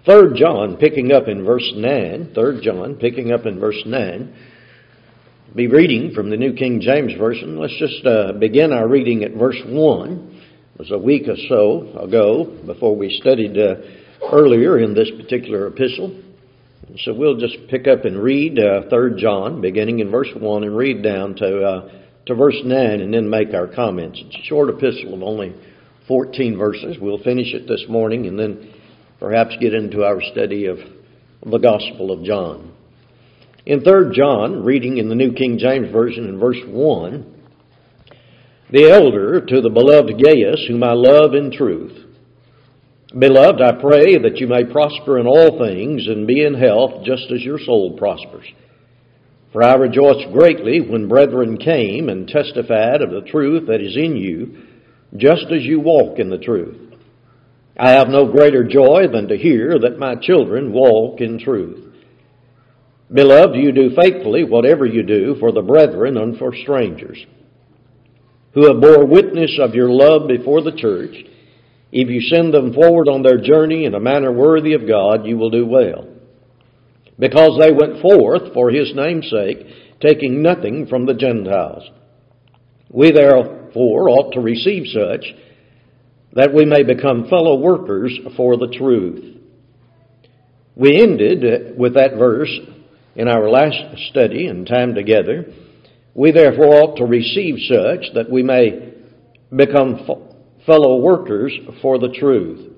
3 John, picking up in verse 9. 3 John, picking up in verse 9. Be reading from the New King James Version. Let's just begin our reading at verse 1. It was a week or so ago before we studied earlier in this particular epistle. So we'll just pick up and read 3 John, beginning in verse 1, and read down to verse 9, and then make our comments. It's a short epistle of only 14 verses. We'll finish it this morning and then perhaps get into our study of the Gospel of John. In 3 John, reading in the New King James Version in verse 1, the elder to the beloved Gaius, whom I love in truth. Beloved, I pray that you may prosper in all things and be in health just as your soul prospers. For I rejoiced greatly when brethren came and testified of the truth that is in you, just as you walk in the truth. I have no greater joy than to hear that my children walk in truth. Beloved, you do faithfully whatever you do for the brethren and for strangers, who have bore witness of your love before the church. If you send them forward on their journey in a manner worthy of God, you will do well. Because they went forth for his name's sake, taking nothing from the Gentiles. We therefore ought to receive such, that we may become fellow workers for the truth. We ended with that verse in our last study and time together. We therefore ought to receive such, that we may become fellow workers for the truth.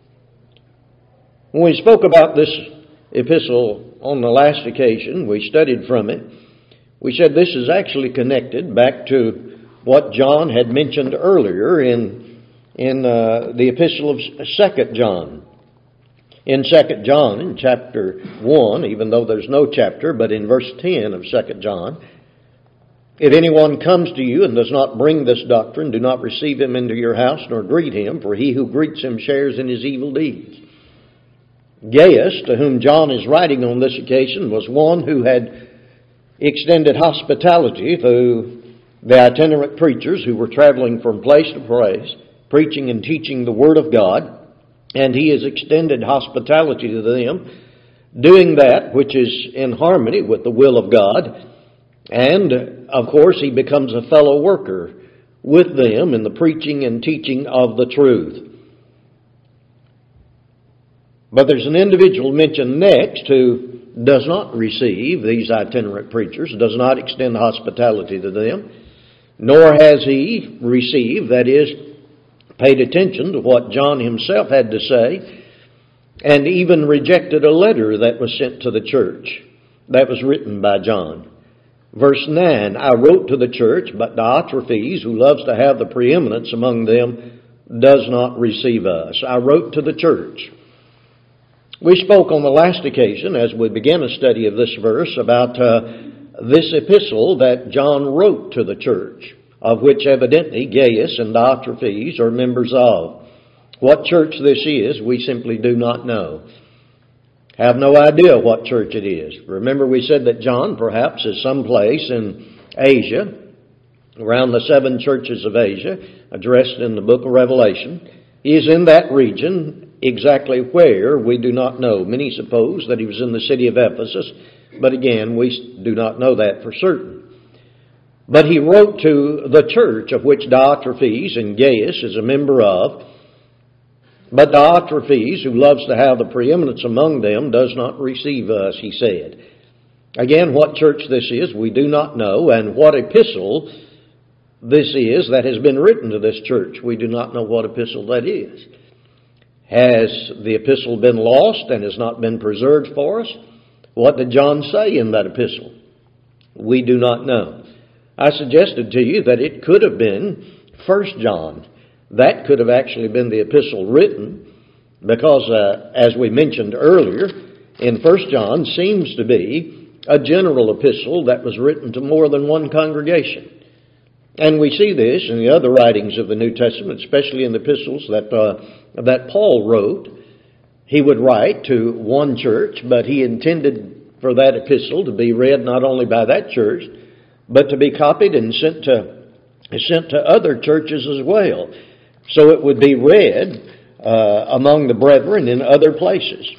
When we spoke about this epistle on the last occasion, we studied from it. We said this is actually connected back to what John had mentioned earlier in the epistle of 2 John. In 2 John, in chapter 1, even though there's no chapter, but in verse 10 of 2 John, if anyone comes to you and does not bring this doctrine, do not receive him into your house, nor greet him, for he who greets him shares in his evil deeds. Gaius, to whom John is writing on this occasion, was one who had extended hospitality to the itinerant preachers who were traveling from place to place, preaching and teaching the Word of God, and he has extended hospitality to them, doing that which is in harmony with the will of God. And, of course, he becomes a fellow worker with them in the preaching and teaching of the truth. But there's an individual mentioned next who does not receive these itinerant preachers, does not extend hospitality to them, nor has he received, that is, paid attention to what John himself had to say, and even rejected a letter that was sent to the church that was written by John. Verse 9, I wrote to the church, but Diotrephes, who loves to have the preeminence among them, does not receive us. I wrote to the church. We spoke on the last occasion, as we began a study of this verse, about this epistle that John wrote to the church, of which evidently Gaius and Diotrephes are members of. What church this is, we simply do not know. Have no idea what church it is. Remember, we said that John perhaps is someplace in Asia, around the 7 churches of Asia, addressed in the book of Revelation. He is in that region. Exactly where, we do not know. Many suppose that he was in the city of Ephesus, but again, we do not know that for certain. But he wrote to the church of which Diotrephes and Gaius is a member of. But Diotrephes, who loves to have the preeminence among them, does not receive us, he said. Again, what church this is, we do not know, and what epistle this is that has been written to this church. We do not know what epistle that is. Has the epistle been lost and has not been preserved for us? What did John say in that epistle? We do not know. I suggested to you that it could have been 1 John. That could have actually been the epistle written because, as we mentioned earlier, in 1 John seems to be a general epistle that was written to more than one congregation. And we see this in the other writings of the New Testament, especially in the epistles that Paul wrote. He would write to one church, but he intended for that epistle to be read not only by that church, but to be copied and sent to other churches as well. So it would be read among the brethren in other places.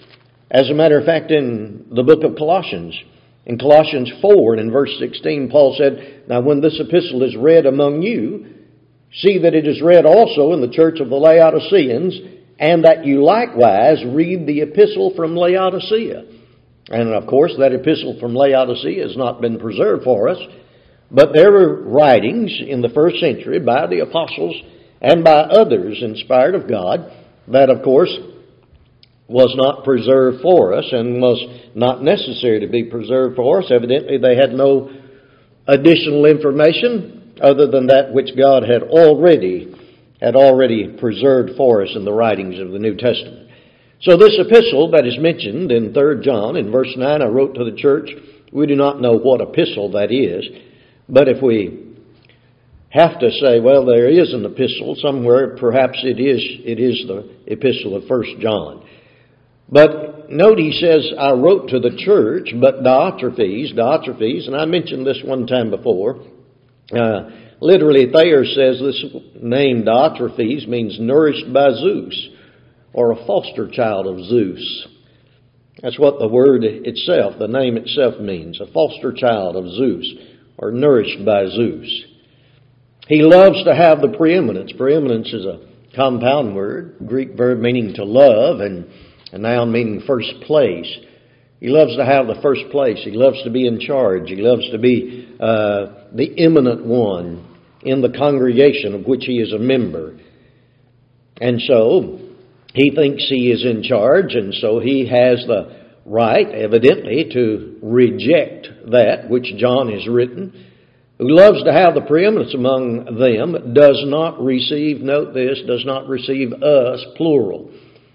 As a matter of fact, in the book of Colossians, in Colossians 4 and in verse 16, Paul said, "Now when this epistle is read among you, see that it is read also in the church of the Laodiceans, and that you likewise read the epistle from Laodicea." And of course, that epistle from Laodicea has not been preserved for us, but there were writings in the first century by the apostles and by others inspired of God that, of course, was not preserved for us and was not necessary to be preserved for us. Evidently, they had no additional information other than that which God had already preserved for us in the writings of the New Testament. So this epistle that is mentioned in 3 John, in verse 9, I wrote to the church. We do not know what epistle that is, but if we have to say, well, there is an epistle somewhere, perhaps it is the epistle of 1 John. But note he says, I wrote to the church, but Diotrephes, and I mentioned this one time before. Literally, Thayer says this name Diotrephes means nourished by Zeus, or a foster child of Zeus. That's what the word itself, the name itself means, a foster child of Zeus, or nourished by Zeus. He loves to have the preeminence. Preeminence is a compound word, Greek verb meaning to love, and a noun meaning first place. He loves to have the first place. He loves to be in charge. He loves to be the eminent one in the congregation of which he is a member. And so he thinks he is in charge, and so he has the right, evidently, to reject that which John has written. Who loves to have the preeminence among them, does not receive, note this, does not receive us, plural.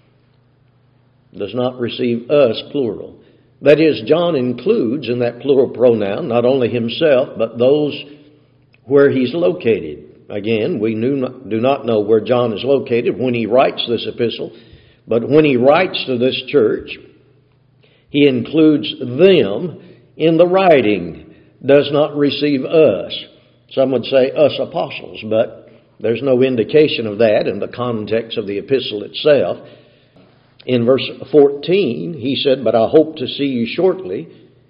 Does not receive us, plural. That is, John includes in that plural pronoun not only himself, but those where he's located. Again, we do not know where John is located when he writes this epistle, but when he writes to this church, he includes them in the writing, does not receive us. Some would say us apostles, but there's no indication of that in the context of the epistle itself. In verse 14, he said, "But I hope to see you shortly,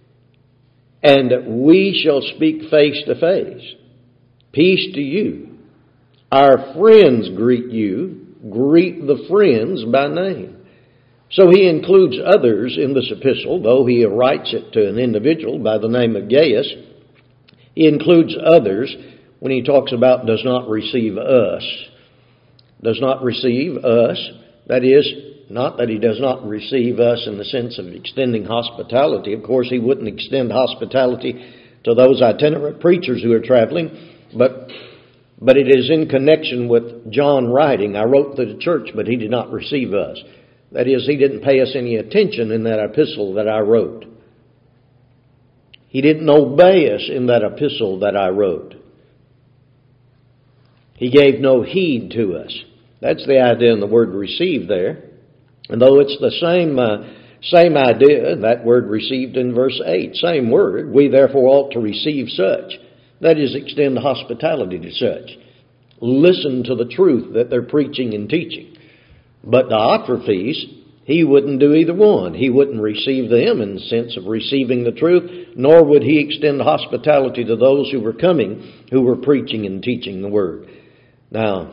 and we shall speak face to face. Peace to you. Our friends greet you. Greet the friends by name." So he includes others in this epistle, though he writes it to an individual by the name of Gaius. He includes others when he talks about does not receive us. Does not receive us, that is, not that he does not receive us in the sense of extending hospitality. Of course, he wouldn't extend hospitality to those itinerant preachers who are traveling, but it is in connection with John writing, I wrote to the church, but he did not receive us. That is, he didn't pay us any attention in that epistle that I wrote. He didn't obey us in that epistle that I wrote. He gave no heed to us. That's the idea in the word receive there. And though it's the same idea, that word received in verse 8, same word, we therefore ought to receive such. That is, extend hospitality to such. Listen to the truth that they're preaching and teaching. But Diotrephes, he wouldn't do either one. He wouldn't receive them in the sense of receiving the truth, nor would he extend hospitality to those who were coming, who were preaching and teaching the word. Now,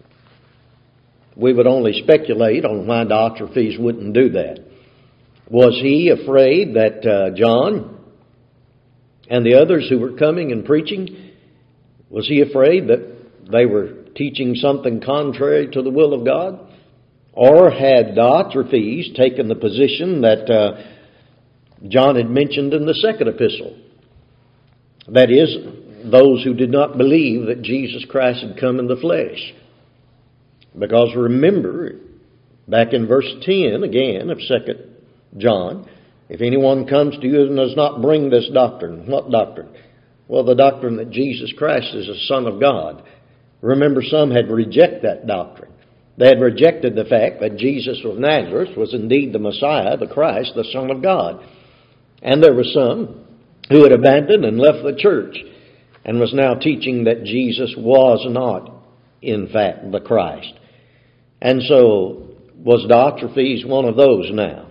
we would only speculate on why Diotrephes wouldn't do that. Was he afraid that John and the others who were coming and preaching, was he afraid that they were teaching something contrary to the will of God? Or had Diotrephes taken the position that John had mentioned in the second epistle? That is, those who did not believe that Jesus Christ had come in the flesh. Because remember, back in verse 10 again of 2 John, if anyone comes to you and does not bring this doctrine, what doctrine? Well, the doctrine that Jesus Christ is the Son of God. Remember, some had rejected that doctrine. They had rejected the fact that Jesus of Nazareth was indeed the Messiah, the Christ, the Son of God. And there were some who had abandoned and left the church and was now teaching that Jesus was not, in fact, the Christ. And so, was Diotrephes one of those now?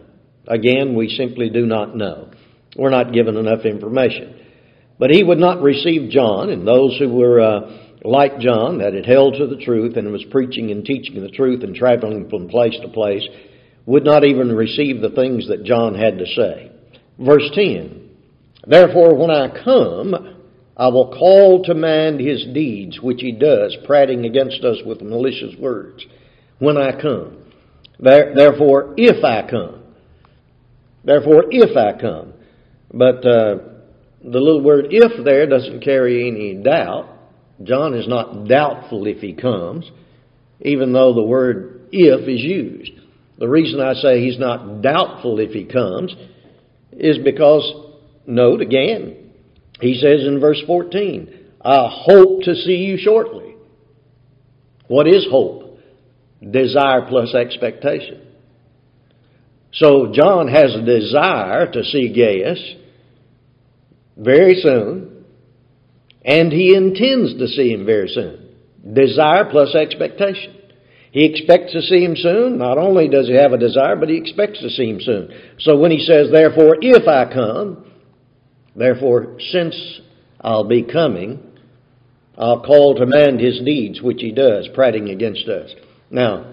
Again, we simply do not know. We're not given enough information. But he would not receive John, and those who were like John, that had held to the truth and was preaching and teaching the truth and traveling from place to place, would not even receive the things that John had to say. Verse 10, therefore when I come, I will call to mind his deeds, which he does, prating against us with malicious words. When I come. Therefore, if I come. Therefore, if I come. But the little word if there doesn't carry any doubt. John is not doubtful if he comes, even though the word if is used. The reason I say he's not doubtful if he comes is because, note again, he says in verse 14, I hope to see you shortly. What is hope? Desire plus expectation. So John has a desire to see Gaius very soon, and he intends to see him very soon. Desire plus expectation. He expects to see him soon. Not only does he have a desire, but he expects to see him soon. So when he says, therefore, if I come, therefore, since I'll be coming, I'll call to mind his deeds, which he does, prating against us. Now,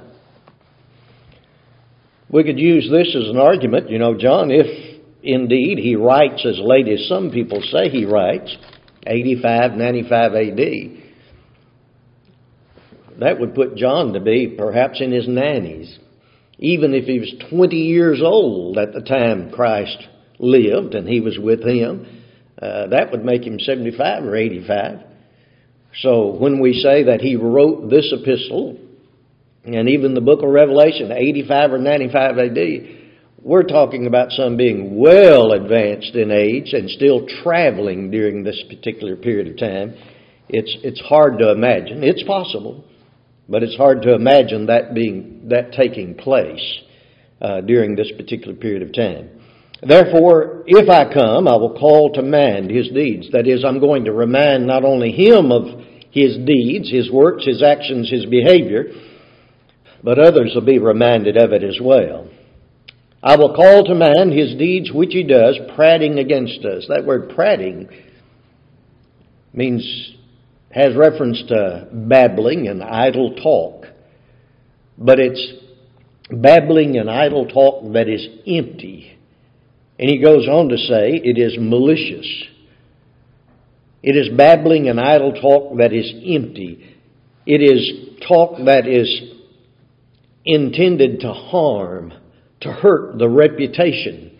we could use this as an argument. You know, John, if indeed he writes as late as some people say he writes, 85, 95 A.D., that would put John to be perhaps in his 90s. Even if he was 20 years old at the time Christ lived and he was with him, that would make him 75 or 85. So when we say that he wrote this epistle, and even the book of Revelation, 85 or 95 A.D., we're talking about some being well advanced in age and still traveling during this particular period of time. It's hard to imagine. It's possible, but it's hard to imagine that taking place during this particular period of time. Therefore, if I come, I will call to mind his deeds. That is, I'm going to remind not only him of his deeds, his works, his actions, his behavior, but others will be reminded of it as well. I will call to mind his deeds which he does, prating against us. That word prating has reference to babbling and idle talk. But it's babbling and idle talk that is empty. And he goes on to say it is malicious. It is babbling and idle talk that is empty. It is talk that is intended to harm, to hurt the reputation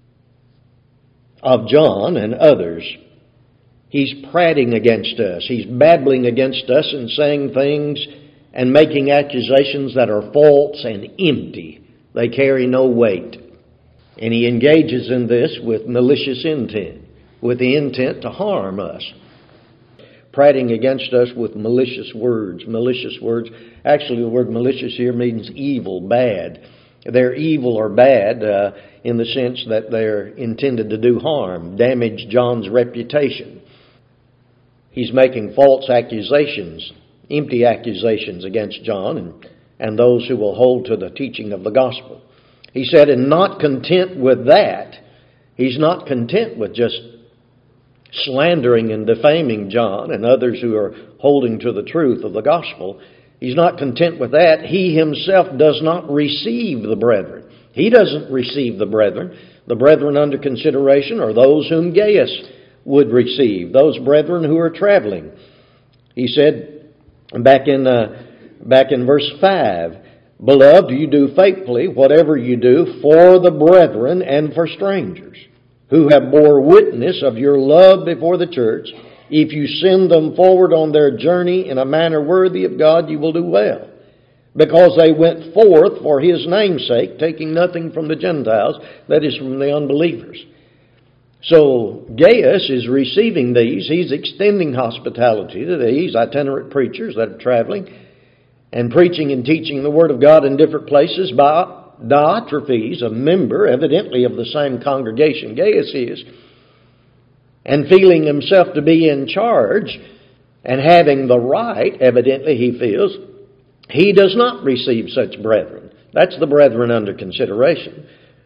of John and others. He's prating against us. He's babbling against us and saying things and making accusations that are false and empty. They carry no weight. And he engages in this with malicious intent, with the intent to harm us. Prating against us with malicious words. Malicious words. Actually, the word malicious here means evil, bad. They're evil or bad in the sense that they're intended to do harm, damage John's reputation. He's making false accusations, empty accusations against John and those who will hold to the teaching of the gospel. He said, and not content with that, he's not content with just slandering and defaming John and others who are holding to the truth of the gospel. He's not content with that. He himself does not receive the brethren. He doesn't receive the brethren. The brethren under consideration are those whom Gaius would receive, those brethren who are traveling. He said back in verse 5, Beloved, you do faithfully whatever you do for the brethren and for strangers, who have bore witness of your love before the church. If you send them forward on their journey in a manner worthy of God, you will do well. Because they went forth for his name's sake, taking nothing from the Gentiles, that is, from the unbelievers. So Gaius is receiving these. He's extending hospitality to these itinerant preachers that are traveling and preaching and teaching the Word of God in different places by Diotrephes, a member evidently of the same congregation Gaius is, and feeling himself to be in charge and having the right, evidently he feels, he does not receive such brethren. That's the brethren under consideration.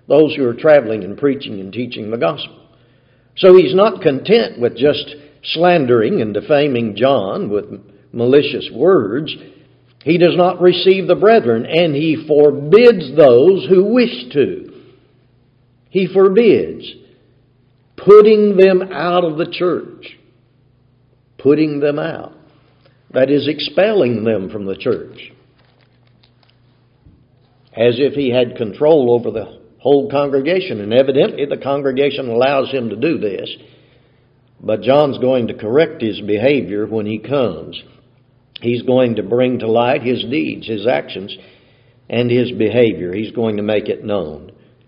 those who are traveling and preaching and teaching the gospel. So he's not content with just slandering and defaming John with malicious words. He does not receive the brethren, and he forbids those who wish to. He forbids putting them out of the church. Putting them out. That is, expelling them from the church. As if he had control over the whole congregation. And evidently the congregation allows him to do this. But John's going to correct his behavior when he comes. He's going to bring to light his deeds, his actions, and his behavior. He's going to make it known.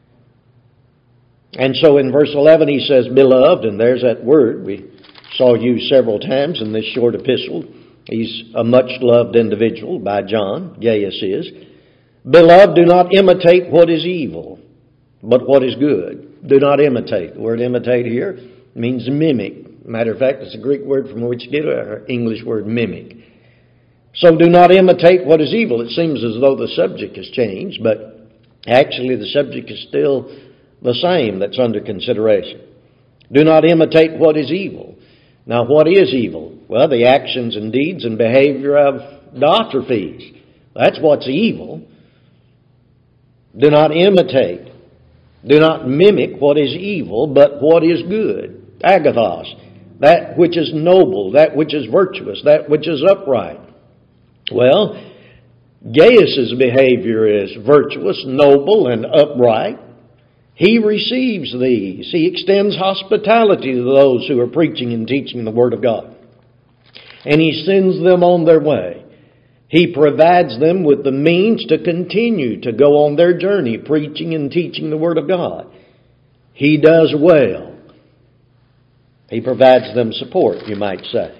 And so in verse 11 he says, beloved, and there's that word we saw used several times in this short epistle. He's a much-loved individual by John, Gaius is. Beloved, do not imitate what is evil, but what is good. Do not imitate. The word imitate here means mimic. Matter of fact, it's a Greek word from which we get our English word mimic. So do not imitate what is evil. It seems as though the subject has changed, but actually the subject is still the same that's under consideration. Do not imitate what is evil. Now, what is evil? Well, the actions and deeds and behavior of Diotrephes. That's what's evil. Do not imitate. Do not mimic what is evil, but what is good. Agathos. That which is noble, that which is virtuous, that which is upright. Well, Gaius' behavior is virtuous, noble, and upright. He receives these. He extends hospitality to those who are preaching and teaching the Word of God. And he sends them on their way. He provides them with the means to continue to go on their journey, preaching and teaching the Word of God. He does well. He provides them support, you might say.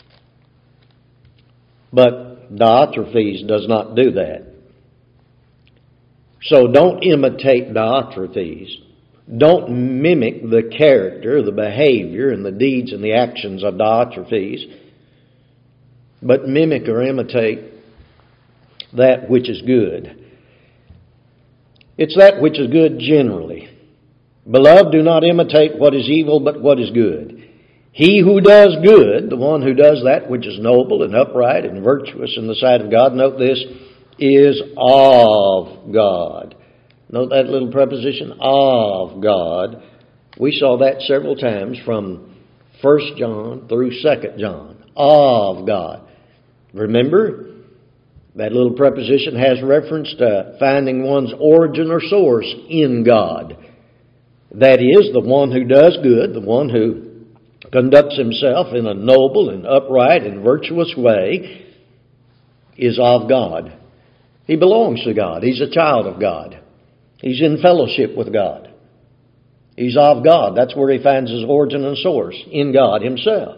But Diotrephes does not do that. So don't imitate Diotrephes. Don't mimic the character, the behavior, and the deeds and the actions of Diotrephes. But mimic or imitate that which is good. It's that which is good generally. Beloved, do not imitate what is evil, but what is good. He who does good, the one who does that which is noble and upright and virtuous in the sight of God, note this, is of God. Note that little preposition, of God. We saw that several times from 1 John through 2 John. Of God. Remember, that little preposition has reference to finding one's origin or source in God. That is, the one who does good, the one who conducts himself in a noble and upright and virtuous way, is of God. He belongs to God. He's a child of God. He's in fellowship with God. He's of God. That's where he finds his origin and source, in God himself.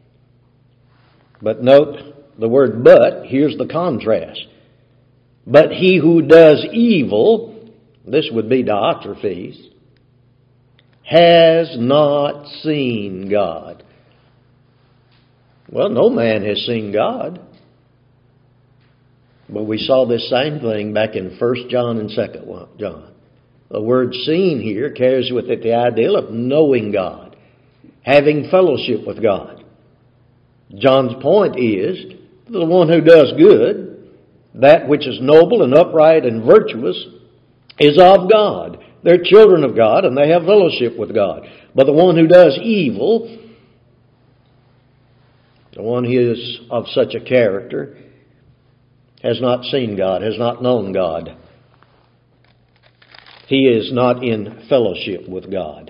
But note the word but, here's the contrast. But he who does evil, this would be Diotrephes, has not seen God. Well, no man has seen God. But we saw this same thing back in 1 John and 2 John. The word seen here carries with it the idea of knowing God, having fellowship with God. John's point is, the one who does good, that which is noble and upright and virtuous, is of God. They're children of God and they have fellowship with God. But the one who does evil, the one who is of such a character, has not seen God, has not known God. He is not in fellowship with God.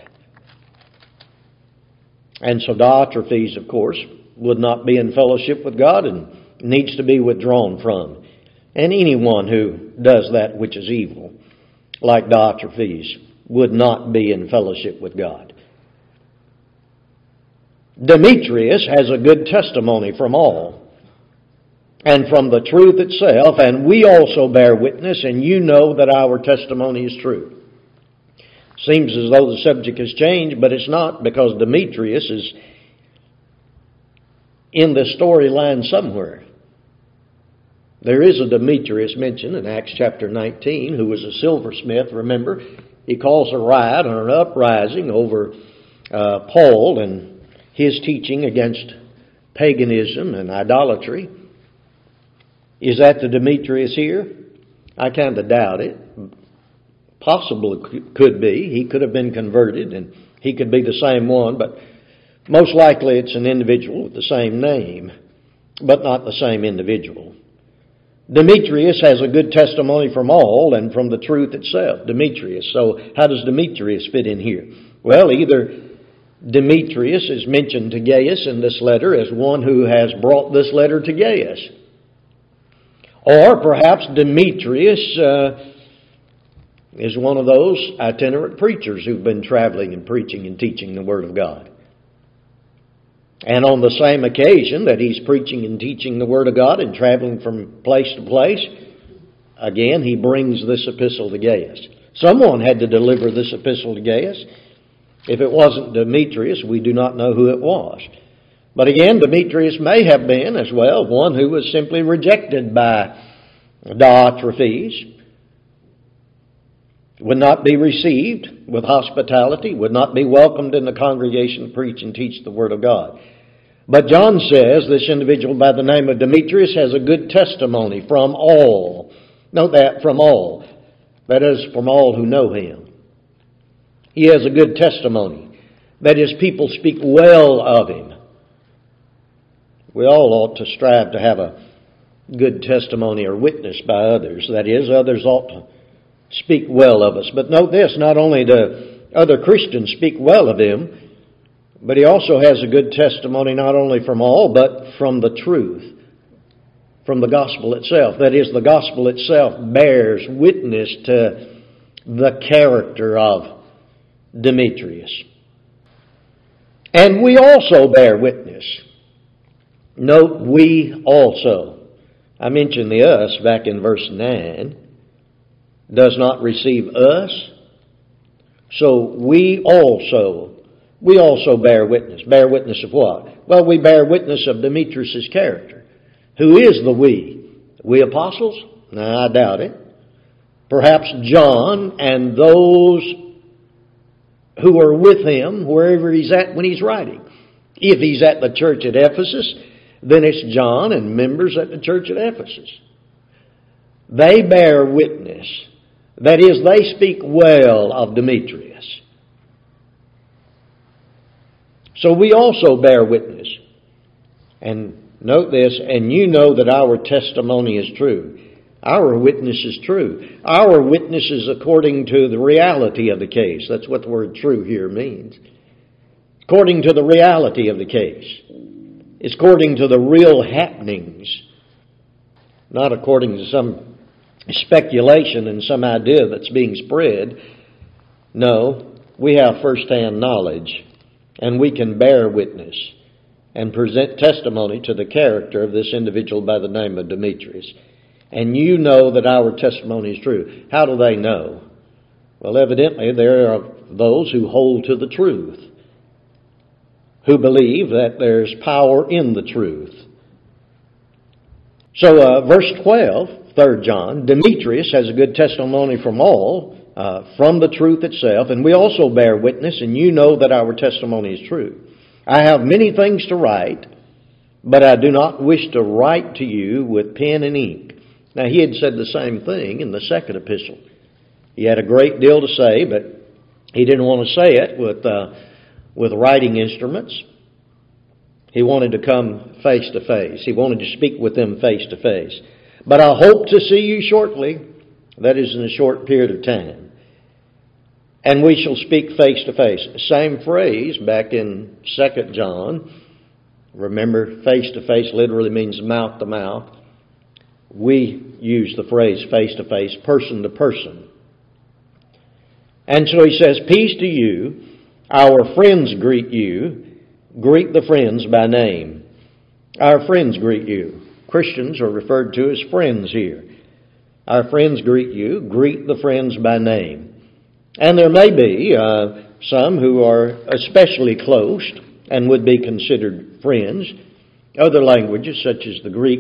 And so Diotrephes, of course, would not be in fellowship with God and needs to be withdrawn from. And anyone who does that which is evil, like Diotrephes, would not be in fellowship with God. Demetrius has a good testimony from all, and from the truth itself, and we also bear witness, and you know that our testimony is true. Seems as though the subject has changed, but it's not, because Demetrius is in the storyline somewhere. There is a Demetrius mentioned in Acts chapter 19 who was a silversmith, remember, He calls a riot or an uprising over Paul and his teaching against paganism and idolatry. Is that the Demetrius here? I kind of doubt it. Possibly could be. He could have been converted and he could be the same one, but most likely it's an individual with the same name, but not the same individual. Demetrius has a good testimony from all and from the truth itself. Demetrius. So how does Demetrius fit in here? Well, either Demetrius is mentioned to Gaius in this letter as one who has brought this letter to Gaius. Or perhaps Demetrius is one of those itinerant preachers who've been traveling and preaching and teaching the Word of God. And on the same occasion that he's preaching and teaching the Word of God and traveling from place to place, again, he brings this epistle to Gaius. Someone had to deliver this epistle to Gaius. If it wasn't Demetrius, we do not know who it was. But again, Demetrius may have been as well one who was simply rejected by Diotrephes, would not be received with hospitality, would not be welcomed in the congregation to preach and teach the Word of God. But John says this individual by the name of Demetrius has a good testimony from all. Note that, from all. That is, from all who know him. He has a good testimony. That is, people speak well of him. We all ought to strive to have a good testimony or witness by others. That is, others ought to speak well of us. But note this, not only do other Christians speak well of him, but he also has a good testimony not only from all, but from the truth, from the gospel itself. That is, the gospel itself bears witness to the character of Demetrius. And we also bear witness. Note, we also. I mentioned the us back in verse 9. Does not receive us. So we also bear witness. Bear witness of what? Well, we bear witness of Demetrius' character. Who is the we? We apostles? No, I doubt it. Perhaps John and those who are with him wherever he's at when he's writing. If he's at the church at Ephesus, then it's John and members at the church at Ephesus. They bear witness. That is, they speak well of Demetrius. So we also bear witness. And note this, and you know that our testimony is true. Our witness is true. Our witness is according to the reality of the case. That's what the word true here means. According to the reality of the case. It's according to the real happenings. Not according to some speculation and some idea that's being spread. No, we have first-hand knowledge, and we can bear witness and present testimony to the character of this individual by the name of Demetrius. And you know that our testimony is true. How do they know? Well, evidently there are those who hold to the truth, who believe that there's power in the truth. So verse 12, 3 John, Demetrius has a good testimony from all, from the truth itself, and we also bear witness, and you know that our testimony is true. I have many things to write, but I do not wish to write to you with pen and ink. Now, he had said the same thing in the second epistle. He had a great deal to say, but he didn't want to say it with writing instruments. He wanted to come face to face. He wanted to speak with them face to face. But I hope to see you shortly. That is in a short period of time. And we shall speak face to face. Same phrase back in 2 John. Remember, face to face literally means mouth to mouth. We use the phrase face to face, person to person. And so he says, peace to you. Our friends greet you. Greet the friends by name. Our friends greet you. Christians are referred to as friends here. Our friends greet you. Greet the friends by name. And there may be some who are especially close and would be considered friends. Other languages, such as the Greek,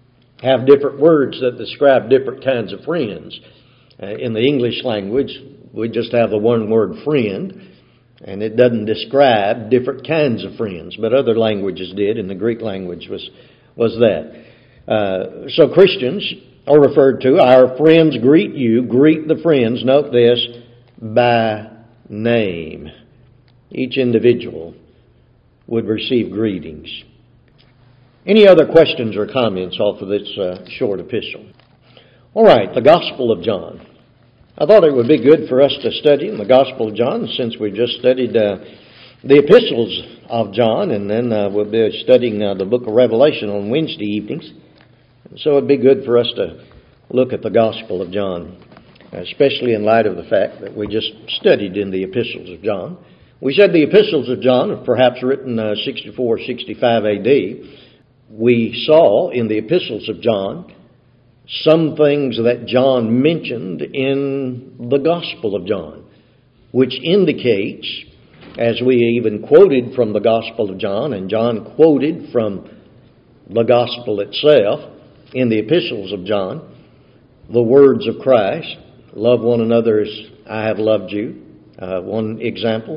have different words that describe different kinds of friends. In the English language, We just have the one word friend, and it doesn't describe different kinds of friends, but other languages did, and the Greek language was that. So Christians are referred to, our friends greet you, greet the friends, note this, by name. Each individual would receive greetings. Any other questions or comments off of this short epistle? All right, the Gospel of John. I thought it would be good for us to study in the Gospel of John since we've just studied the epistles of John, and then we'll be studying the book of Revelation on Wednesday evenings. So it'd be good for us to look at the Gospel of John, especially in light of the fact that we just studied in the epistles of John. We said the epistles of John are perhaps written 64, 65 A.D., we saw in the epistles of John some things that John mentioned in the Gospel of John, which indicates, as we even quoted from the Gospel of John, and John quoted from the Gospel itself in the epistles of John, the words of Christ, love one another as I have loved you, one example,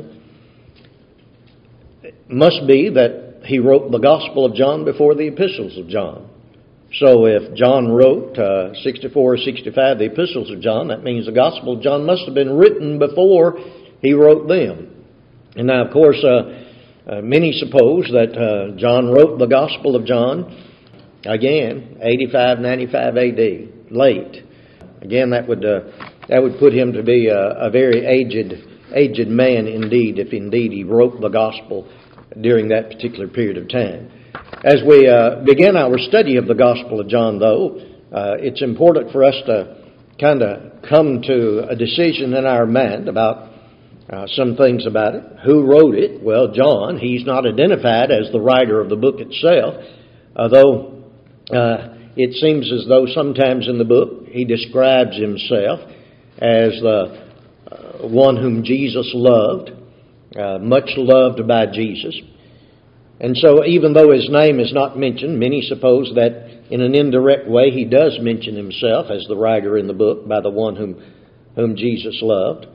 must be that he wrote the Gospel of John before the epistles of John. So if John wrote 64 or 65, the epistles of John, that means the Gospel of John must have been written before he wrote them. And now, of course, many suppose that John wrote the Gospel of John, again, 85, 95 A.D., late. Again, that would put him to be a very aged man indeed, if indeed he wrote the Gospel during that particular period of time. As we begin our study of the Gospel of John, though, it's important for us to kind of come to a decision in our mind about some things about it. Who wrote it? Well, John. He's not identified as the writer of the book itself, although it seems as though sometimes in the book he describes himself as the one whom Jesus loved, much loved by Jesus. And so even though his name is not mentioned, many suppose that in an indirect way he does mention himself as the writer in the book by the one whom Jesus loved.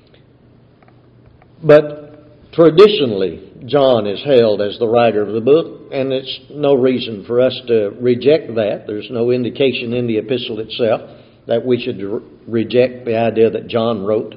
But traditionally, John is held as the writer of the book, and it's no reason for us to reject that. There's no indication in the epistle itself that we should reject the idea that John wrote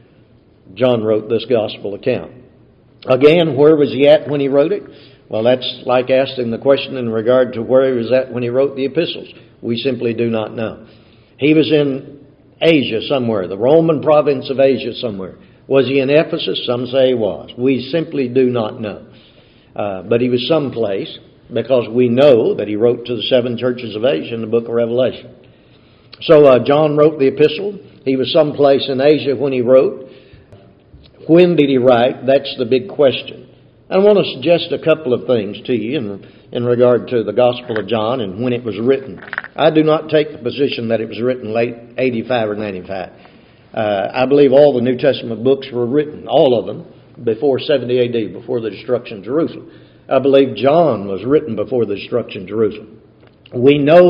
this gospel account. Again, where was he at when he wrote it? Well, that's like asking the question in regard to where he was at when he wrote the epistles. We simply do not know. He was in Asia somewhere, the Roman province of Asia somewhere. Was he in Ephesus? Some say he was. We simply do not know. But he was someplace, because we know that he wrote to the 7 churches of Asia in the book of Revelation. So John wrote the epistle. He was someplace in Asia when he wrote. When did he write? That's the big question. I want to suggest a couple of things to you in regard to the Gospel of John and when it was written. I do not take the position that it was written late 85 or 95. I believe all the New Testament books were written, all of them, before 70 A.D., before the destruction of Jerusalem. I believe John was written before the destruction of Jerusalem. We know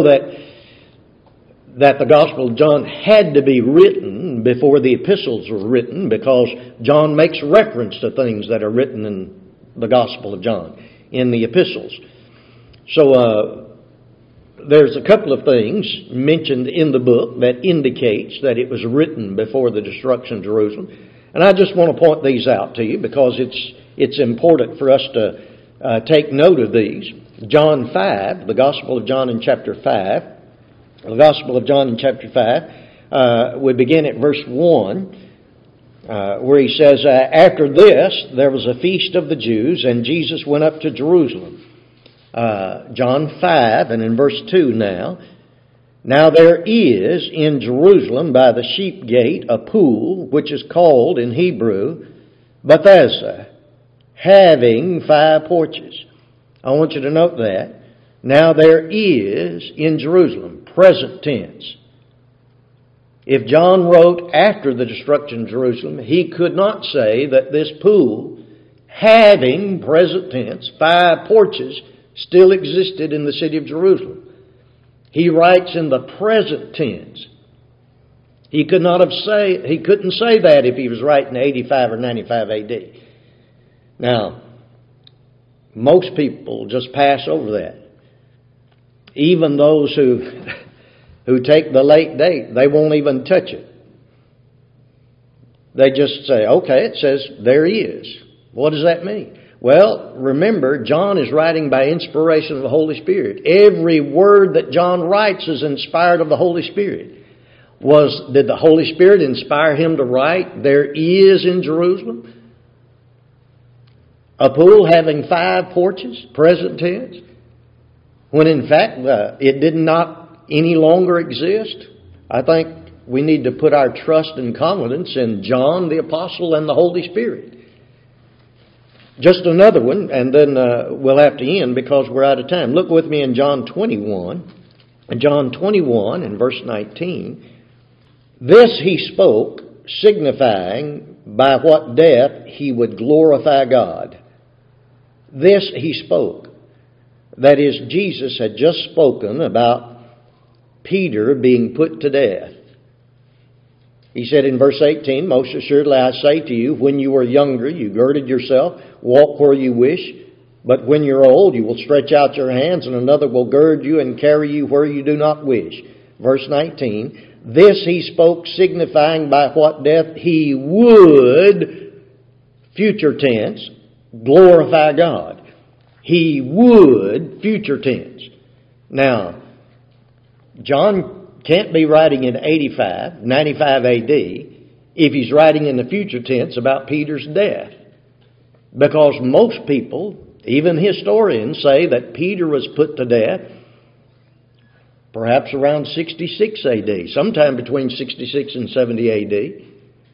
that the Gospel of John had to be written before the epistles were written, because John makes reference to things that are written in the Gospel of John, in the epistles. So there's a couple of things mentioned in the book that indicates that it was written before the destruction of Jerusalem. And I just want to point these out to you because it's important for us to take note of these. John 5, the Gospel of John in chapter 5, the Gospel of John in chapter 5, we begin at verse 1, where he says, after this, there was a feast of the Jews, and Jesus went up to Jerusalem. John 5, and in verse 2 now, now there is in Jerusalem by the sheep gate a pool, which is called in Hebrew Bethesda, having 5 porches. I want you to note that. Now there is in Jerusalem, present tense. If John wrote after the destruction of Jerusalem, he could not say that this pool, having, present tense, 5 porches, still existed in the city of Jerusalem. He writes in the present tense. He couldn't say that if he was writing 85 or 95 AD. Now, most people just pass over that. Even those who take the late date, they won't even touch it. They just say, okay, it says there he is. What does that mean? Well, remember, John is writing by inspiration of the Holy Spirit. Every word that John writes is inspired of the Holy Spirit. Did the Holy Spirit inspire him to write, there is in Jerusalem a pool having 5 porches, present tense, when in fact it did not any longer exist? I think we need to put our trust and confidence in John the Apostle and the Holy Spirit. Just another one, and then we'll have to end because we're out of time. Look with me in John 21. In John 21 and verse 19. This he spoke, signifying by what death he would glorify God. This he spoke. That is, Jesus had just spoken about Peter being put to death. He said in verse 18, most assuredly I say to you, when you were younger, you girded yourself, walk where you wish. But when you're old, you will stretch out your hands, and another will gird you and carry you where you do not wish. Verse 19, this he spoke, signifying by what death he would, future tense, glorify God. He would, future tense. Now, John can't be writing in 95 AD if he's writing in the future tense about Peter's death. Because most people, even historians, say that Peter was put to death perhaps around 66 AD, sometime between 66 and 70 AD.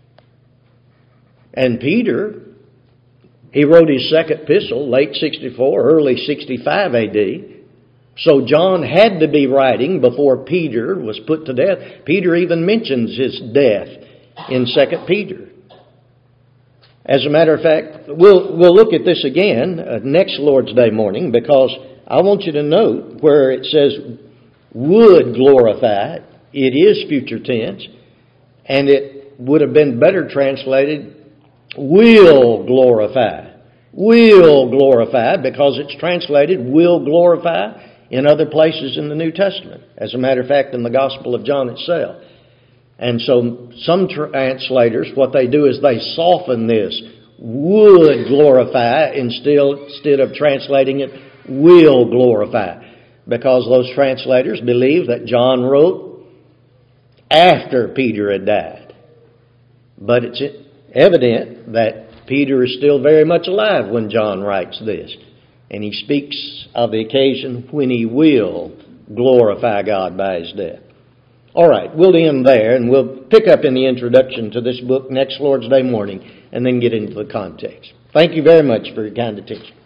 And Peter, he wrote his second epistle, late 64, early 65 AD. So John had to be writing before Peter was put to death. Peter even mentions his death in 2 Peter. As a matter of fact, we'll look at this again next Lord's Day morning, because I want you to note where it says would glorify. It is future tense, and it would have been better translated will glorify. Will glorify, because it's translated will glorify in other places in the New Testament. As a matter of fact, in the Gospel of John itself. And so some translators, what they do is they soften this, would glorify, instead of translating it, will glorify. Because those translators believe that John wrote after Peter had died. But it's evident that Peter is still very much alive when John writes this. And he speaks of the occasion when he will glorify God by his death. All right, we'll end there, and we'll pick up in the introduction to this book next Lord's Day morning, and then get into the context. Thank you very much for your kind attention.